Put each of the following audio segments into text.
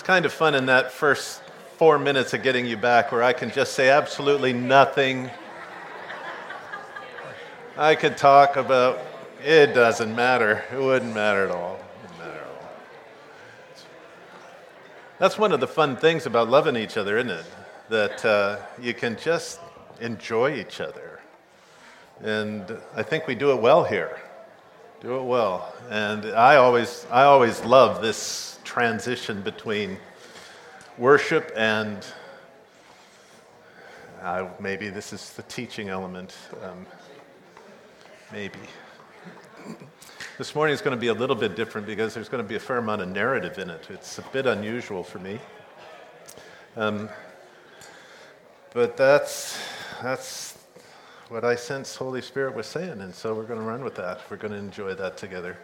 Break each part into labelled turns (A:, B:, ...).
A: kind of fun in that first 4 minutes of getting you back where I can just say absolutely nothing. I could talk about, it doesn't matter. It wouldn't matter at all. It wouldn't matter at all. That's one of the fun things about loving each other, isn't it? That you can just enjoy each other. And I think we do it well here. Do it well. And I always love this transition between worship and maybe this is the teaching element. Maybe. This morning is going to be a little bit different because there's going to be a fair amount of narrative in it. It's a bit unusual for me. But that's what I sense Holy Spirit was saying, and so we're going to run with that. We're going to enjoy that together.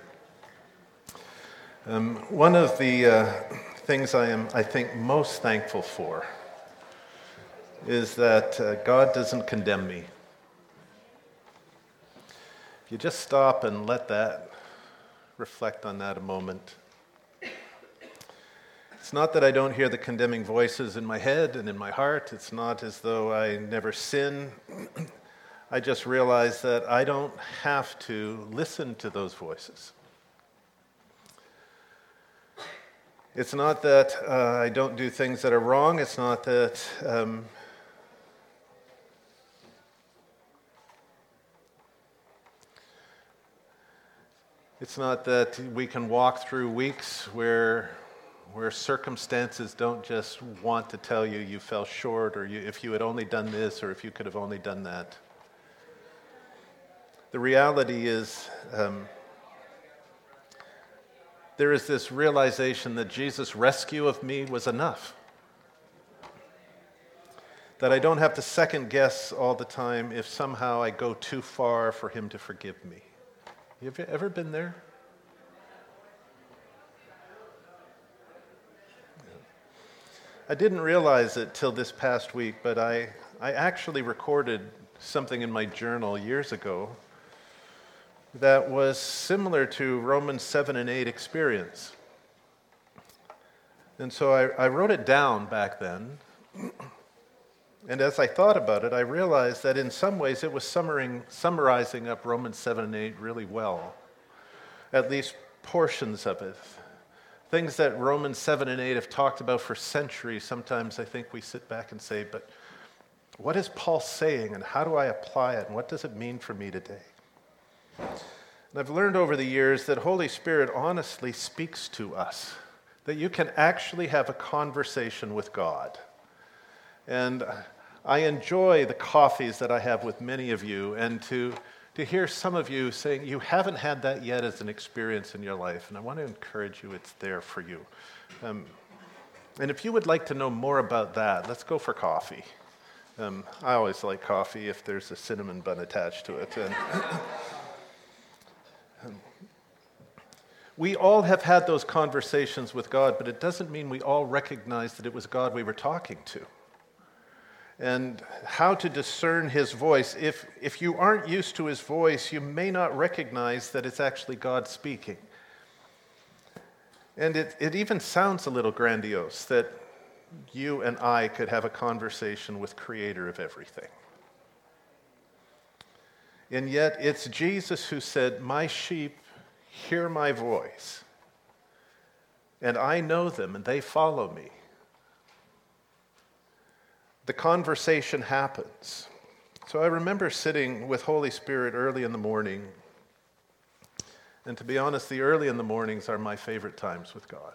A: One of the things I think, most thankful for is that God doesn't condemn me. If you just stop and let that, reflect on that a moment. It's not that I don't hear the condemning voices in my head and in my heart. It's not as though I never sin. I just realize that I don't have to listen to those voices. It's not that I don't do things that are wrong. It's not that we can walk through weeks where circumstances don't just want to tell you you fell short, or if you had only done this, or if you could have only done that. The reality is there is this realization that Jesus' rescue of me was enough. That I don't have to second guess all the time if somehow I go too far for him to forgive me. Have you ever been there? I didn't realize it till this past week, but I actually recorded something in my journal years ago that was similar to Romans 7 and 8 experience. And so I wrote it down back then. And as I thought about it, I realized that in some ways it was summarizing up Romans 7 and 8 really well. At least portions of it. Things that Romans 7 and 8 have talked about for centuries. Sometimes I think we sit back and say, but what is Paul saying and how do I apply it and what does it mean for me today? And I've learned over the years that Holy Spirit honestly speaks to us, that you can actually have a conversation with God. And I enjoy the coffees that I have with many of you, and to hear some of you saying you haven't had that yet as an experience in your life, and I want to encourage you, it's there for you. And if you would like to know more about that, let's go for coffee. I always like coffee if there's a cinnamon bun attached to it. We all have had those conversations with God, but it doesn't mean we all recognize that it was God we were talking to. And how to discern his voice. If you aren't used to his voice, you may not recognize that it's actually God speaking. And it even sounds a little grandiose that you and I could have a conversation with Creator of everything. And yet it's Jesus who said, "My sheep hear my voice, and I know them, and they follow me." The conversation happens. So I remember sitting with Holy Spirit early in the morning, and to be honest, the early in the mornings are my favorite times with God.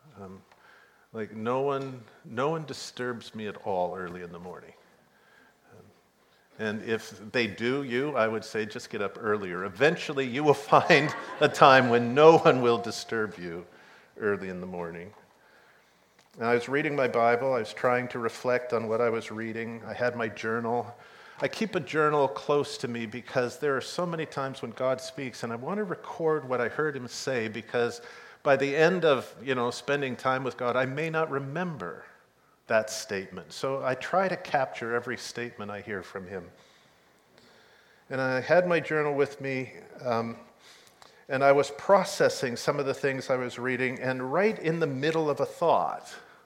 A: No one disturbs me at all early in the morning. And if they do, I would say just get up earlier. Eventually, you will find a time when no one will disturb you early in the morning. And I was reading my Bible. I was trying to reflect on what I was reading. I had my journal. I keep a journal close to me because there are so many times when God speaks, and I want to record what I heard him say, because by the end of, spending time with God, I may not remember that statement. So I try to capture every statement I hear from him. And I had my journal with me, and I was processing some of the things I was reading, and right in the middle of a thought,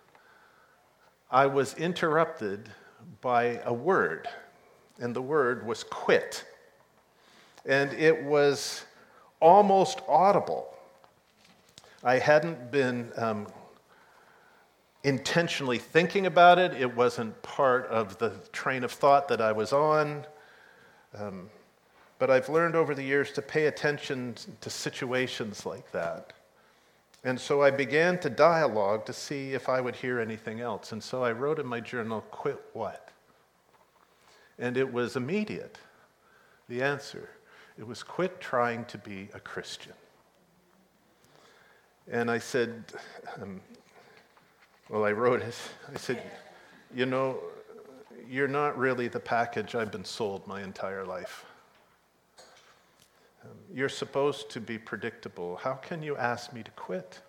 A: I was interrupted by a word, and the word was quit. And it was almost audible. I hadn't been intentionally thinking about it. It wasn't part of the train of thought that I was on. But I've learned over the years to pay attention to situations like that. And so I began to dialogue to see if I would hear anything else. And so I wrote in my journal, quit what? And it was immediate, the answer. It was quit trying to be a Christian. And I said, I wrote it. I said, you're not really the package I've been sold my entire life. You're supposed to be predictable. How can you ask me to quit?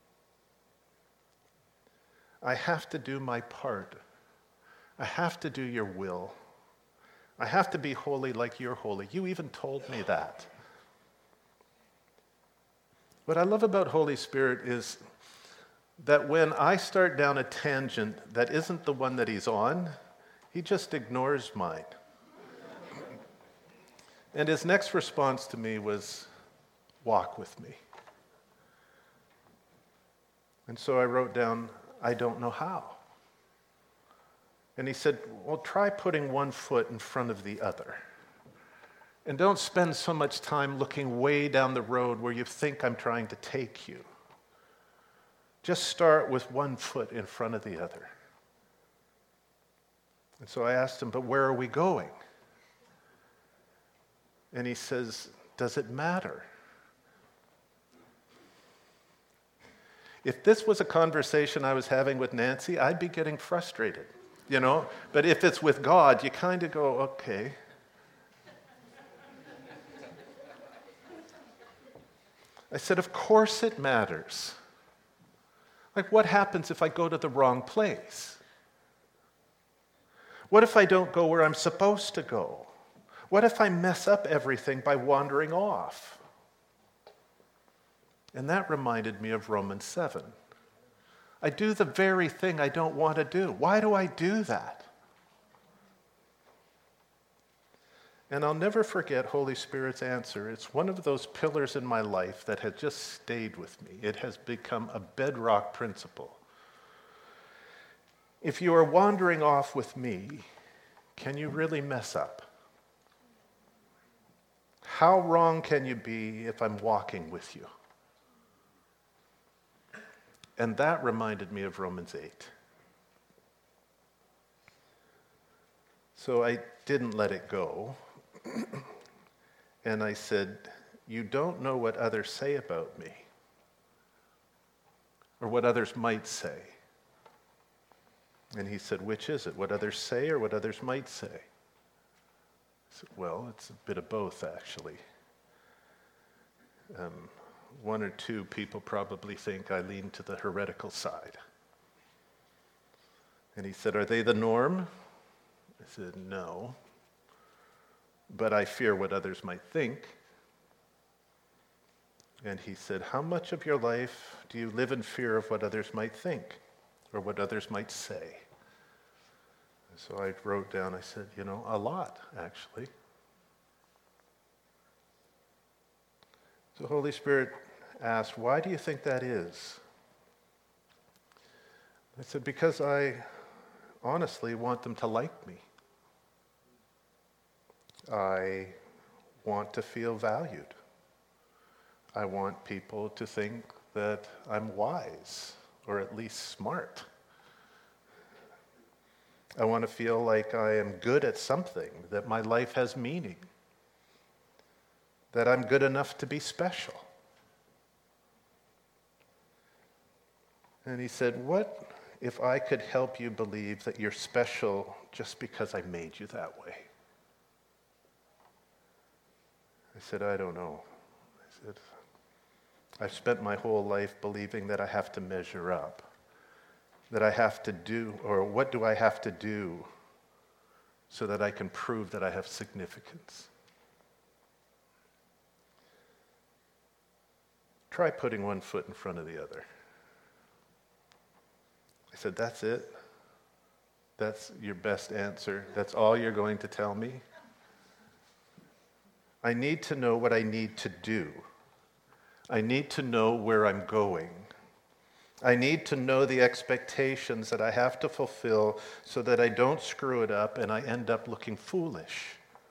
A: I have to do my part. I have to do your will. I have to be holy like you're holy. You even told me that. What I love about Holy Spirit is that when I start down a tangent that isn't the one that he's on, he just ignores mine. And his next response to me was, walk with me. And so I wrote down, I don't know how. And he said, well, try putting one foot in front of the other. And don't spend so much time looking way down the road where you think I'm trying to take you. Just start with one foot in front of the other. And so I asked him, but where are we going? And he says, does it matter? If this was a conversation I was having with Nancy, I'd be getting frustrated, But if it's with God, you kind of go, okay. I said, of course it matters. Like, what happens if I go to the wrong place? What if I don't go where I'm supposed to go? What if I mess up everything by wandering off? And that reminded me of Romans 7. I do the very thing I don't want to do. Why do I do that? And I'll never forget Holy Spirit's answer. It's one of those pillars in my life that has just stayed with me. It has become a bedrock principle. If you are wandering off with me, can you really mess up? How wrong can you be if I'm walking with you? And that reminded me of Romans 8. So I didn't let it go. And I said, you don't know what others say about me, or what others might say. And he said, which is it? What others say or what others might say? I said, well, it's a bit of both, actually. One or two people probably think I lean to the heretical side. And he said, are they the norm? I said, no. But I fear what others might think. And he said, how much of your life do you live in fear of what others might think or what others might say? And so I wrote down, I said, a lot, actually. So the Holy Spirit asked, why do you think that is? I said, because I honestly want them to like me. I want to feel valued. I want people to think that I'm wise, or at least smart. I want to feel like I am good at something, that my life has meaning, that I'm good enough to be special. And he said, what if I could help you believe that you're special just because I made you that way? I said, I don't know. I said, I've spent my whole life believing that I have to measure up, that I have to do, or what do I have to do so that I can prove that I have significance? Try putting one foot in front of the other. I said, that's it? That's your best answer. That's all you're going to tell me? I need to know what I need to do. I need to know where I'm going. I need to know the expectations that I have to fulfill so that I don't screw it up and I end up looking foolish.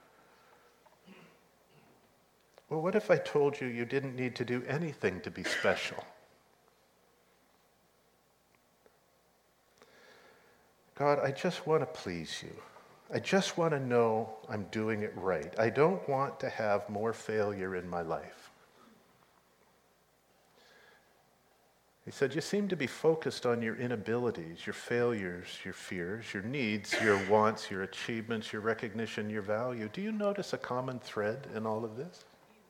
A: Well, what if I told you you didn't need to do anything to be special? God, I just want to please you. I just want to know I'm doing it right. I don't want to have more failure in my life. He said, you seem to be focused on your inabilities, your failures, your fears, your needs, your wants, your achievements, your recognition, your value. Do you notice a common thread in all of this?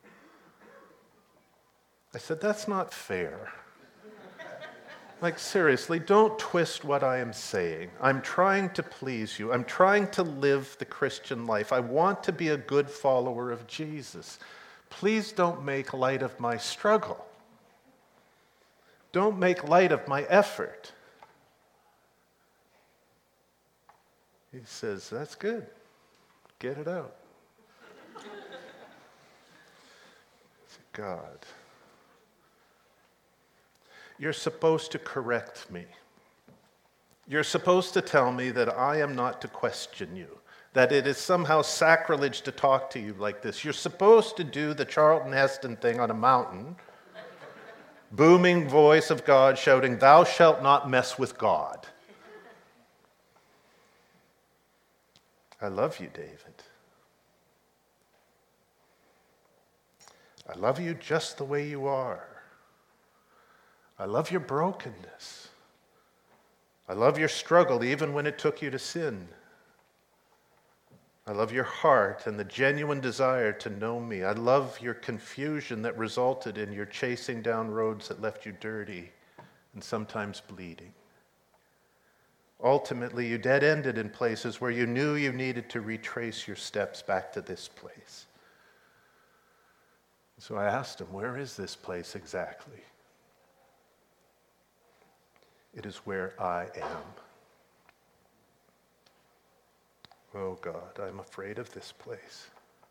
A: I said, that's not fair. Like, seriously, don't twist what I am saying. I'm trying to please you. I'm trying to live the Christian life. I want to be a good follower of Jesus. Please don't make light of my struggle. Don't make light of my effort. He says, that's good. Get it out. I said, God, you're supposed to correct me. You're supposed to tell me that I am not to question you, that it is somehow sacrilege to talk to you like this. You're supposed to do the Charlton Heston thing on a mountain, booming voice of God shouting, "Thou shalt not mess with God." I love you, David. I love you just the way you are. I love your brokenness. I love your struggle even when it took you to sin. I love your heart and the genuine desire to know me. I love your confusion that resulted in your chasing down roads that left you dirty and sometimes bleeding. Ultimately, you dead-ended in places where you knew you needed to retrace your steps back to this place. So I asked him, where is this place exactly? It is where I am. Oh God, I'm afraid of this place.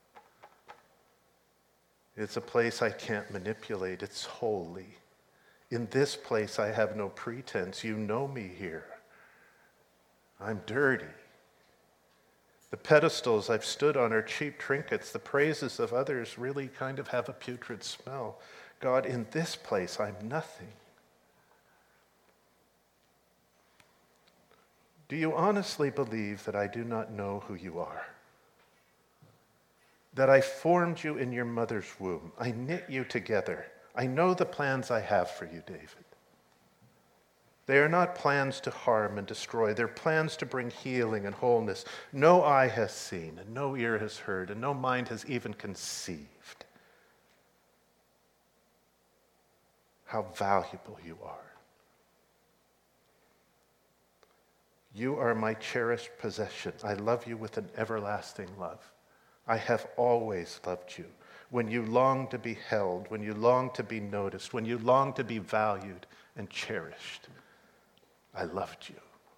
A: It's a place I can't manipulate. It's holy. In this place, I have no pretense. You know me here. I'm dirty. The pedestals I've stood on are cheap trinkets. The praises of others really kind of have a putrid smell. God, in this place, I'm nothing. Do you honestly believe that I do not know who you are? That I formed you in your mother's womb. I knit you together. I know the plans I have for you, David. They are not plans to harm and destroy. They're plans to bring healing and wholeness. No eye has seen, and no ear has heard, and no mind has even conceived how valuable you are. You are my cherished possession. I love you with an everlasting love. I have always loved you. When you long to be held, when you long to be noticed, when you long to be valued and cherished, I loved you.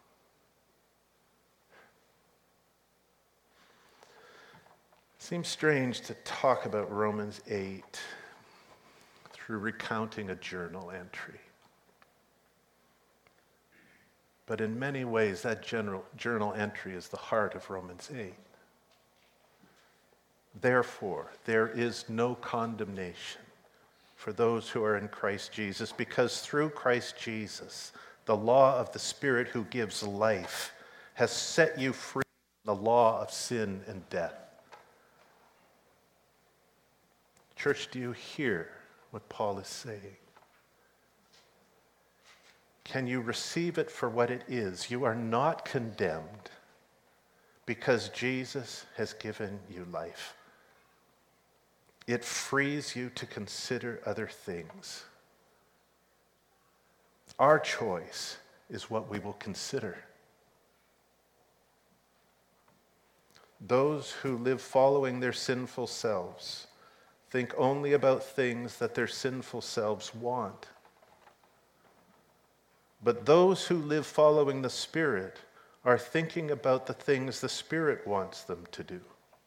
A: It seems strange to talk about Romans 8 through recounting a journal entry. But in many ways, that journal entry is the heart of Romans 8. Therefore, there is no condemnation for those who are in Christ Jesus, because through Christ Jesus, the law of the Spirit who gives life has set you free from the law of sin and death. Church, do you hear what Paul is saying? Can you receive it for what it is? You are not condemned because Jesus has given you life. It frees you to consider other things. Our choice is what we will consider. Those who live following their sinful selves think only about things that their sinful selves want. But those who live following the Spirit are thinking about the things the Spirit wants them to do.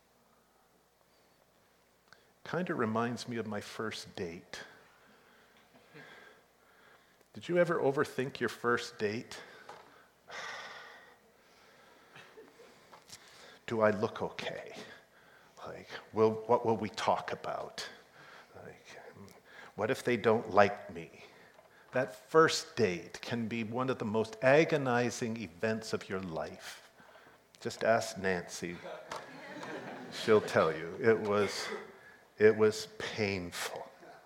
A: Kind of reminds me of my first date. Did you ever overthink your first date? Do I look okay? Like, what will we talk about? Like, what if they don't like me? That first date can be one of the most agonizing events of your life. Just ask Nancy. She'll tell you. It was painful.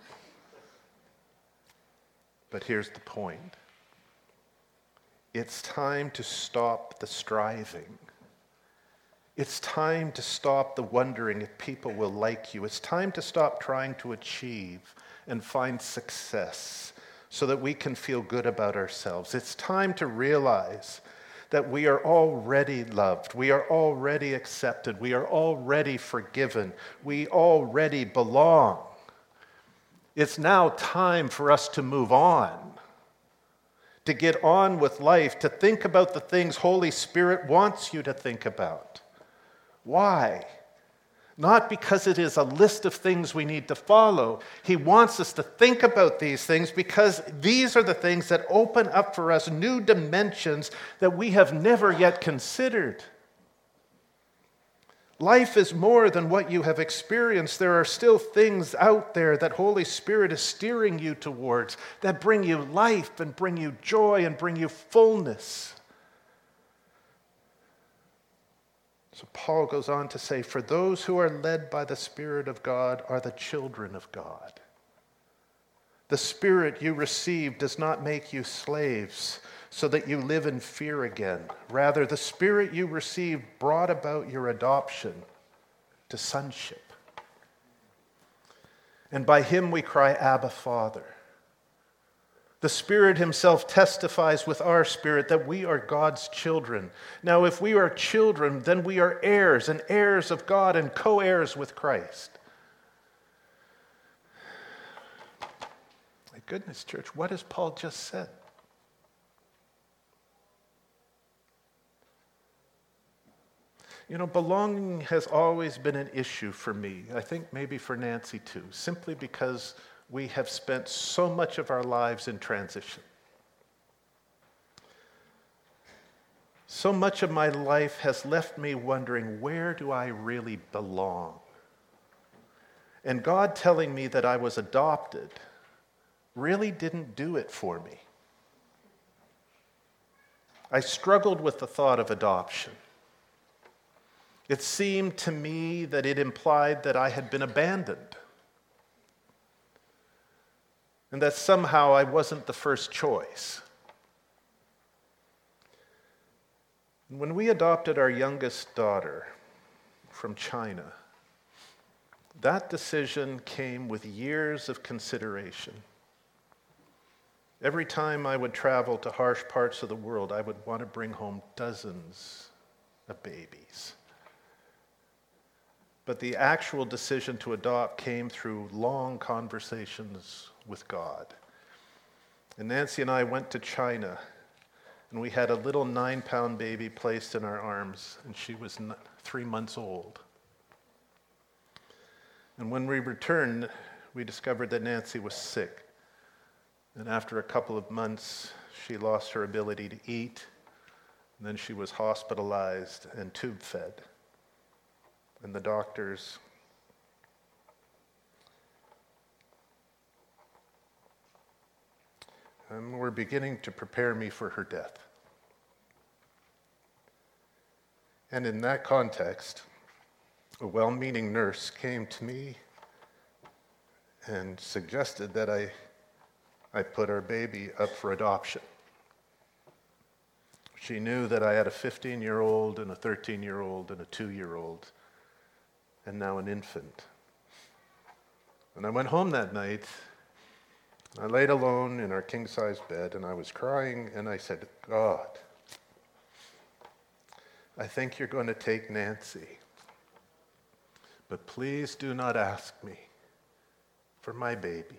A: But here's the point. It's time to stop the striving. It's time to stop the wondering if people will like you. It's time to stop trying to achieve and find success so that we can feel good about ourselves. It's time to realize that we are already loved. We are already accepted. We are already forgiven. We already belong. It's now time for us to move on, to get on with life, to think about the things Holy Spirit wants you to think about. Why? Not because it is a list of things we need to follow. He wants us to think about these things because these are the things that open up for us new dimensions that we have never yet considered. Life is more than what you have experienced. There are still things out there that Holy Spirit is steering you towards that bring you life and bring you joy and bring you fullness. So Paul goes on to say, for those who are led by the Spirit of God are the children of God. The Spirit you received does not make you slaves so that you live in fear again. Rather, the Spirit you received brought about your adoption to sonship. And by him we cry, Abba, Father. The Spirit himself testifies with our spirit that we are God's children. Now, if we are children, then we are heirs and heirs of God and co-heirs with Christ. My goodness, church, what has Paul just said? You know, belonging has always been an issue for me. I think maybe for Nancy too, simply because we have spent so much of our lives in transition. So much of my life has left me wondering, where do I really belong? And God telling me that I was adopted really didn't do it for me. I struggled with the thought of adoption. It seemed to me that it implied that I had been abandoned and that somehow I wasn't the first choice. When we adopted our youngest daughter from China, that decision came with years of consideration. Every time I would travel to harsh parts of the world, I would want to bring home dozens of babies. But the actual decision to adopt came through long conversations with God. And Nancy and I went to China, and we had a little 9-pound baby placed in our arms, and she was 3 months old. And when we returned, we discovered that Nancy was sick. And after a couple of months, she lost her ability to eat, and then she was hospitalized and tube fed. And the doctors were beginning to prepare me for her death. And in that context, a well-meaning nurse came to me and suggested that I put our baby up for adoption. She knew that I had a 15-year-old and a 13-year-old and a 2-year-old, and now an infant. And I went home that night. I laid alone in our king-size bed, and I was crying, and I said, God, I think you're going to take Nancy, but please do not ask me for my baby.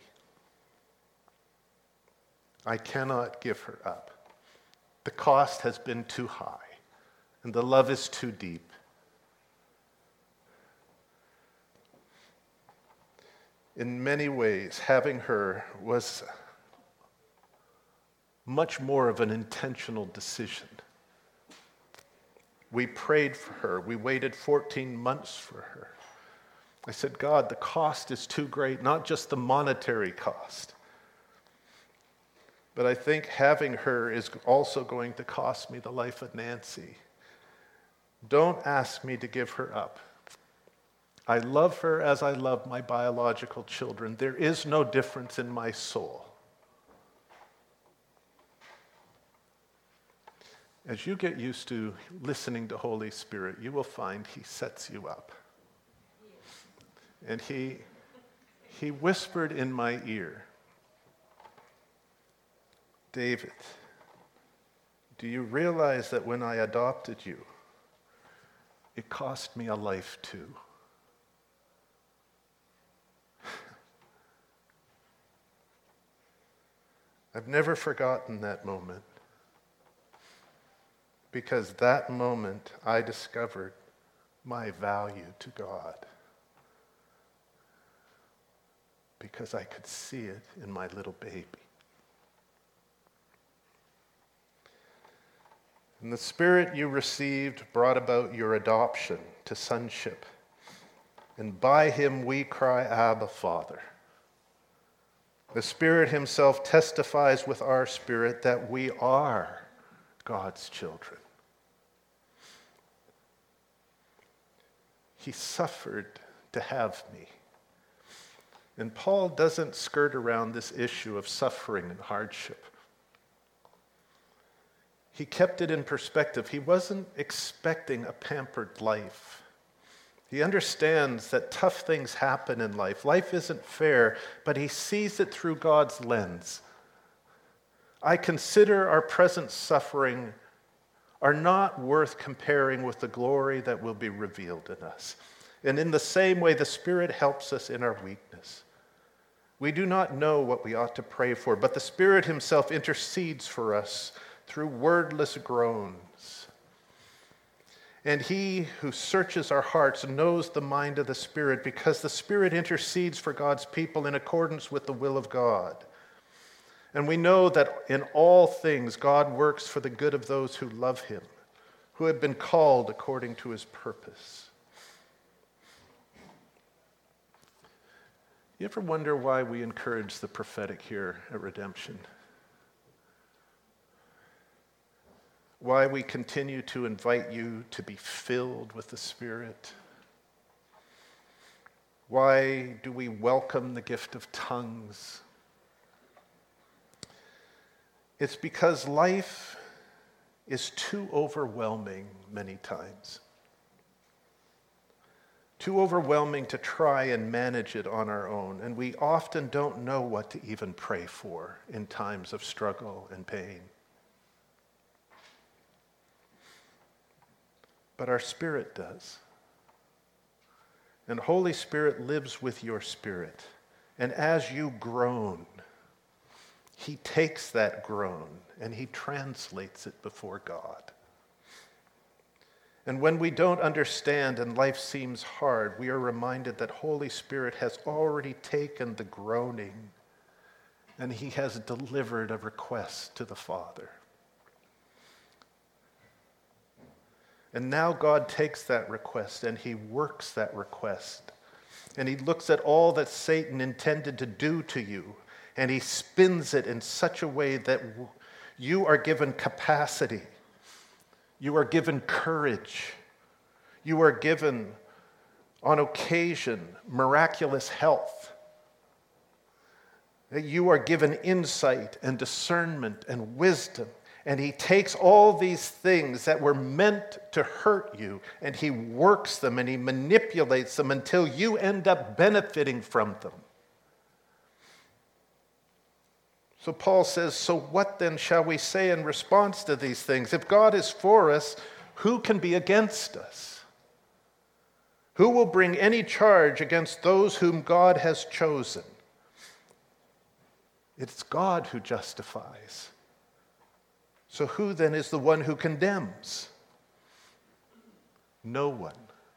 A: I cannot give her up. The cost has been too high. and the love is too deep. In many ways, having her was much more of an intentional decision. We prayed for her. We waited 14 months for her. I said, God, the cost is too great, not just the monetary cost. But I think having her is also going to cost me the life of Nancy. Don't ask me to give her up. I love her as I love my biological children. There is no difference in my soul. As you get used to listening to Holy Spirit, you will find He sets you up. And he whispered in my ear, David, do you realize that when I adopted you, it cost me a life too? I've never forgotten that moment, because that moment I discovered my value to God, because I could see it in my little baby. And the Spirit you received brought about your adoption to sonship, and by Him we cry, Abba, Father. The Spirit Himself testifies with our spirit that we are God's children. He suffered to have me. And Paul doesn't skirt around this issue of suffering and hardship. He kept it in perspective. He wasn't expecting a pampered life. He understands that tough things happen in life. Life isn't fair, but he sees it through God's lens. I consider our present suffering are not worth comparing with the glory that will be revealed in us. And in the same way, the Spirit helps us in our weakness. We do not know what we ought to pray for, but the Spirit Himself intercedes for us through wordless groans. And He who searches our hearts knows the mind of the Spirit, because the Spirit intercedes for God's people in accordance with the will of God. And we know that in all things God works for the good of those who love Him, who have been called according to His purpose. You ever wonder why we encourage the prophetic here at Redemption? Why we continue to invite you to be filled with the Spirit? Why do we welcome the gift of tongues? It's because life is too overwhelming many times. Too overwhelming to try and manage it on our own. And we often don't know what to even pray for in times of struggle and pain. But our spirit does. And Holy Spirit lives with your spirit. And as you groan, He takes that groan and He translates it before God. And when we don't understand and life seems hard, we are reminded that Holy Spirit has already taken the groaning and He has delivered a request to the Father. And now God takes that request and He works that request. And He looks at all that Satan intended to do to you, and He spins it in such a way that you are given capacity. You are given courage. You are given, on occasion, miraculous health. You are given insight and discernment and wisdom. And He takes all these things that were meant to hurt you, and He works them and He manipulates them until you end up benefiting from them. So Paul says, so what then shall we say in response to these things? If God is for us, who can be against us? Who will bring any charge against those whom God has chosen? It's God who justifies. So who then is the one who condemns? No one.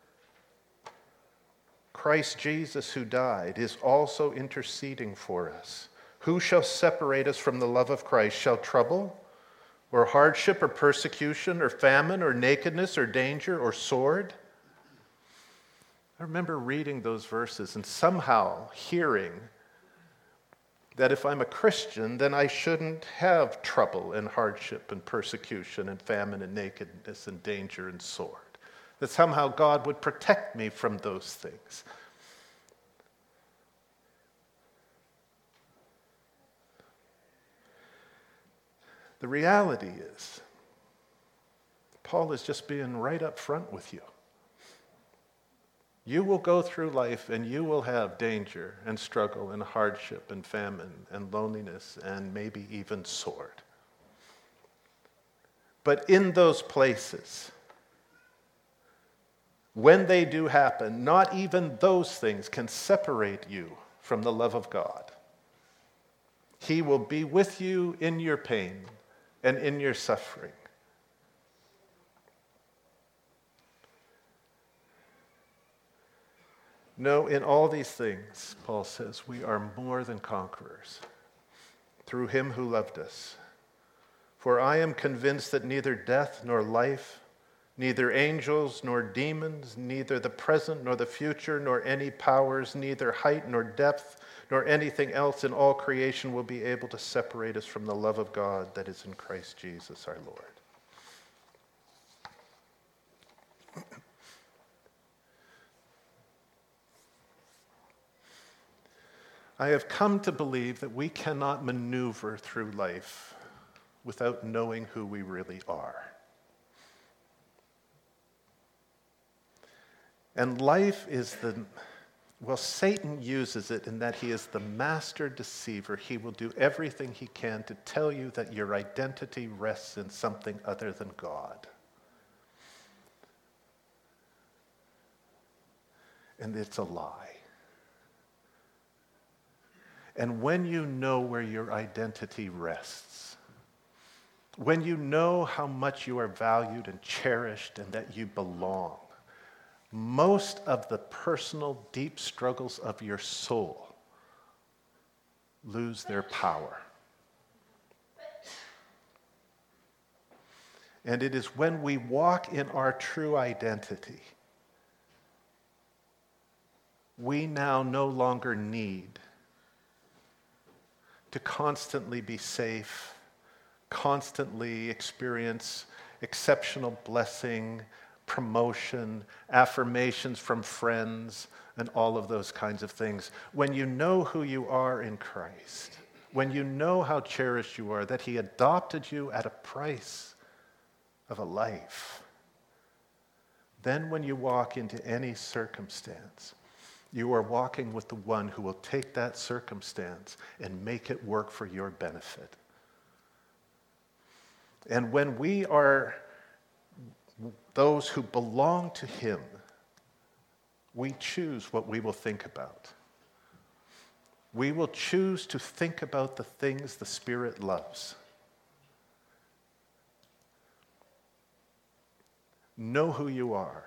A: Christ Jesus, who died, is also interceding for us. Who shall separate us from the love of Christ? Shall trouble, or hardship, or persecution, or famine, or nakedness, or danger, or sword? I remember reading those verses and somehow hearing that if I'm a Christian, then I shouldn't have trouble and hardship and persecution and famine and nakedness and danger and sword. That somehow God would protect me from those things. The reality is, Paul is just being right up front with you. You will go through life and you will have danger and struggle and hardship and famine and loneliness and maybe even sword. But in those places, when they do happen, not even those things can separate you from the love of God. He will be with you in your pain and in your suffering. No, in all these things, Paul says, we are more than conquerors through him who loved us. For I am convinced that neither death nor life, neither angels nor demons, neither the present nor the future, nor any powers, neither height nor depth, nor anything else in all creation will be able to separate us from the love of God that is in Christ Jesus our Lord. I have come to believe that we cannot maneuver through life without knowing who we really are. And life is Satan uses it in that he is the master deceiver. He will do everything he can to tell you that your identity rests in something other than God. And it's a lie. And when you know where your identity rests, when you know how much you are valued and cherished and that you belong, most of the personal deep struggles of your soul lose their power. And it is when we walk in our true identity, we now no longer need to constantly be safe, constantly experience exceptional blessing, promotion, affirmations from friends, and all of those kinds of things. When you know who you are in Christ, when you know how cherished you are, that he adopted you at a price of a life, then when you walk into any circumstance, you are walking with the one who will take that circumstance and make it work for your benefit. And when we are those who belong to him, we choose what we will think about. We will choose to think about the things the Spirit loves. Know who you are.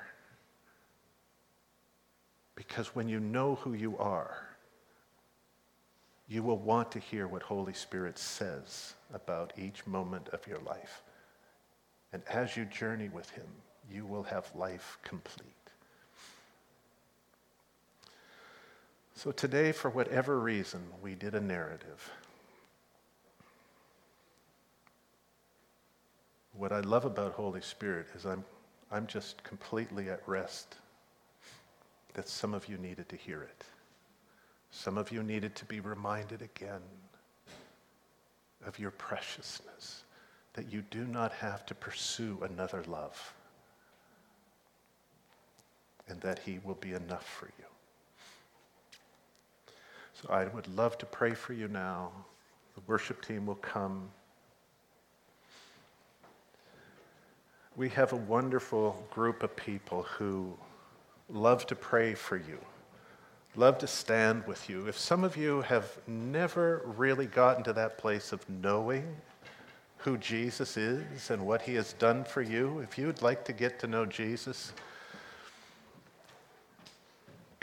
A: Because when you know who you are, you will want to hear what Holy Spirit says about each moment of your life. And as you journey with him, you will have life complete. So today, for whatever reason, we did a narrative. What I love about Holy Spirit is I'm just completely at rest that some of you needed to hear it. Some of you needed to be reminded again of your preciousness, that you do not have to pursue another love, and that he will be enough for you. So I would love to pray for you now. The worship team will come. We have a wonderful group of people who love to pray for you, love to stand with you. If some of you have never really gotten to that place of knowing who Jesus is and what he has done for you, if you would like to get to know Jesus,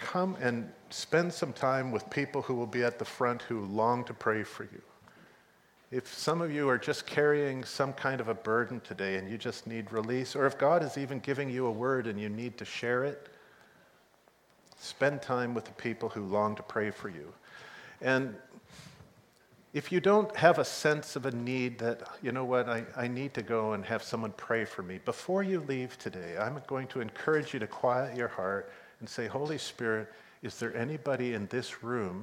A: come and spend some time with people who will be at the front who long to pray for you. If some of you are just carrying some kind of a burden today and you just need release, or if God is even giving you a word and you need to share it, spend time with the people who long to pray for you. And if you don't have a sense of a need that, you know what, I need to go and have someone pray for me, before you leave today, I'm going to encourage you to quiet your heart and say, Holy Spirit, is there anybody in this room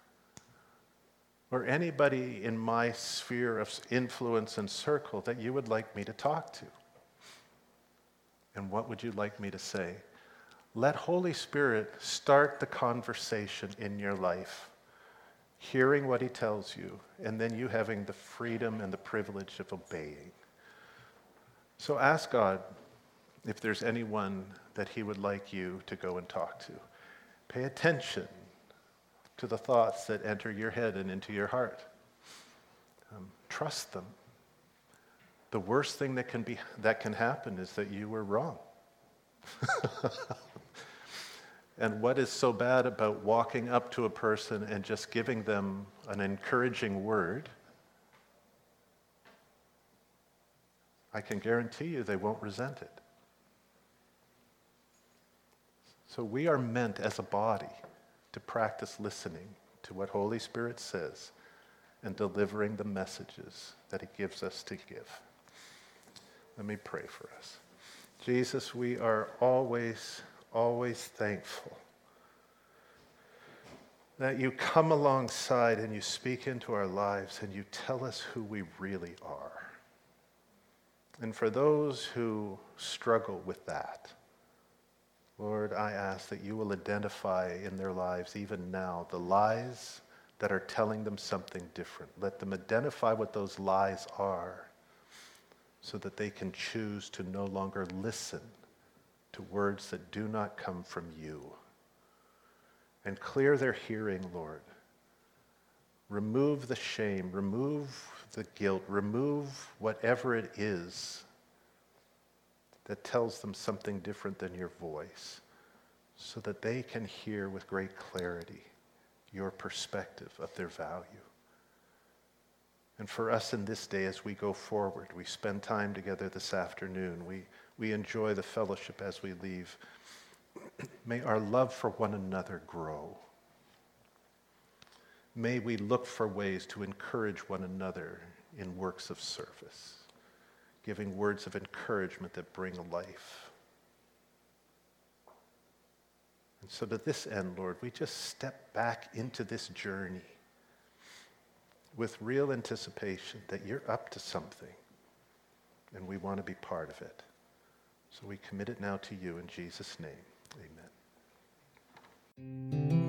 A: or anybody in my sphere of influence and circle that you would like me to talk to? And what would you like me to say? Let Holy Spirit start the conversation in your life, hearing what he tells you, and then you having the freedom and the privilege of obeying. So ask God if there's anyone that he would like you to go and talk to. Pay attention to the thoughts that enter your head and into your heart. Trust them. The worst thing that can happen is that you were wrong. And what is so bad about walking up to a person and just giving them an encouraging word? I can guarantee you they won't resent it. So we are meant as a body to practice listening to what Holy Spirit says and delivering the messages that he gives us to give. Let me pray for us. Jesus, we are always thankful that you come alongside and you speak into our lives and you tell us who we really are. And for those who struggle with that, Lord, I ask that you will identify in their lives even now the lies that are telling them something different. Let them identify what those lies are so that they can choose to no longer listen to words that do not come from you. And clear their hearing, Lord. Remove the shame, remove the guilt, remove whatever it is that tells them something different than your voice, so that they can hear with great clarity your perspective of their value. And for us in this day, as we go forward, we spend time together this afternoon, we enjoy the fellowship as we leave. May our love for one another grow. May we look for ways to encourage one another in works of service, giving words of encouragement that bring life. And so to this end, Lord, we just step back into this journey with real anticipation that you're up to something and we want to be part of it. So we commit it now to you in Jesus' name. Amen.